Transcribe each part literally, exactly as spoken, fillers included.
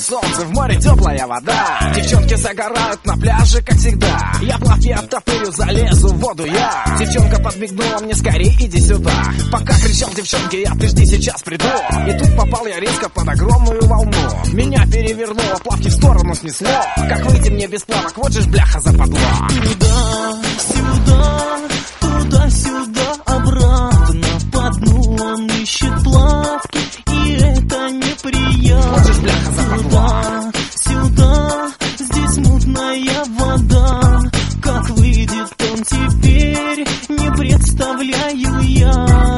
солнце, в море теплая вода. Девчонки загорают на пляже, как всегда. Я плавки оттопырю, залезу в воду я. Девчонка подмигнула мне, скорее иди сюда. Пока кричал девчонке, я ты жди, сейчас приду. И тут попал я резко под огромную волну. Меня перевернуло, плавки в сторону снесло. Как выйти мне без плавок, вот же ж бляха западло. Туда-сюда, туда-сюда, обратно по дну он ищет плавки, и это неприятно. Вот же ж бляха западло. Туда-сюда, здесь мутная вода. Как выйдет он теперь, не представляю я.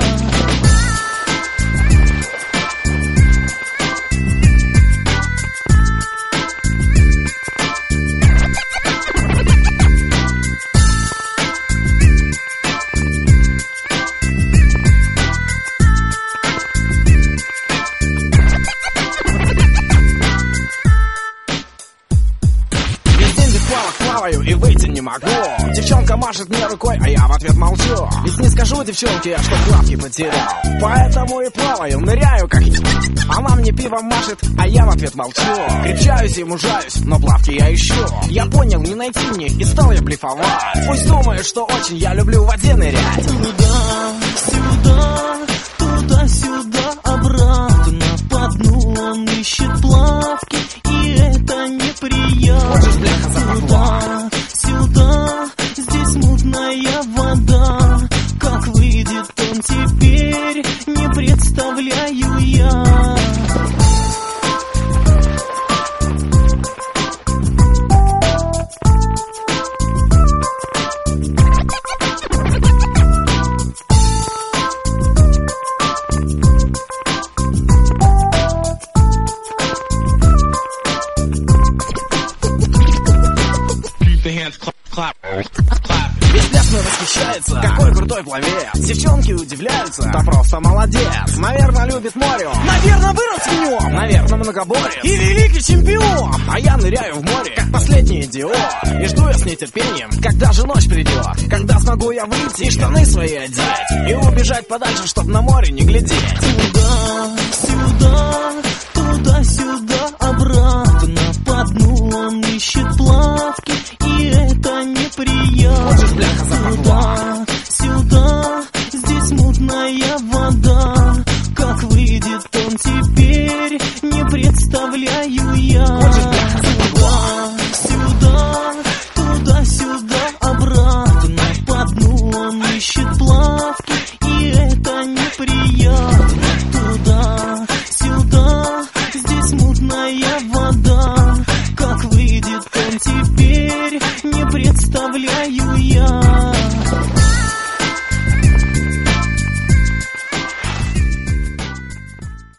И выйти не могу. Девчонка машет мне рукой, а я в ответ молчу. Ведь не скажу девчонке я, что плавки потерял. Поэтому и плаваю, ныряю как я. Она мне пивом машет, а я в ответ молчу. Крепчаюсь и мужаюсь, но плавки я ищу. Я понял, не найти мне, и стал я блефовать. Пусть думают, что очень я люблю в воде нырять. Туда-сюда, туда-сюда, обратно по дну он ищет плавки, и это неприятно. Вот же ж бляха западло. Сюда, здесь мутная вода. Как выйдет он теперь, не представляю я. Весь пляж мной восхищается, какой крутой пловец. Девчонки удивляются, да просто молодец. Наверное, любит море, наверное, вырос в нем, наверное, многоборец и великий чемпион. А я ныряю в море, как последний идиот. И жду я с нетерпением, когда же ночь придет. Когда смогу я выйти и штаны свои одеть, и убежать подальше, чтоб на море не глядеть. Туда-сюда, туда-сюда, обратно по дну он ищет плавки, и это неприятно. Вот же ж бляха западло. Сюда, здесь мутная вода. Как выйдет он теперь, не представляю я. Вот же ж бляха западло. Сюда, туда-сюда, обратно по дну он ищет плавки, и это неприятно. Туда-сюда, здесь мутная вода. Как выйдет он теперь, не представляю я.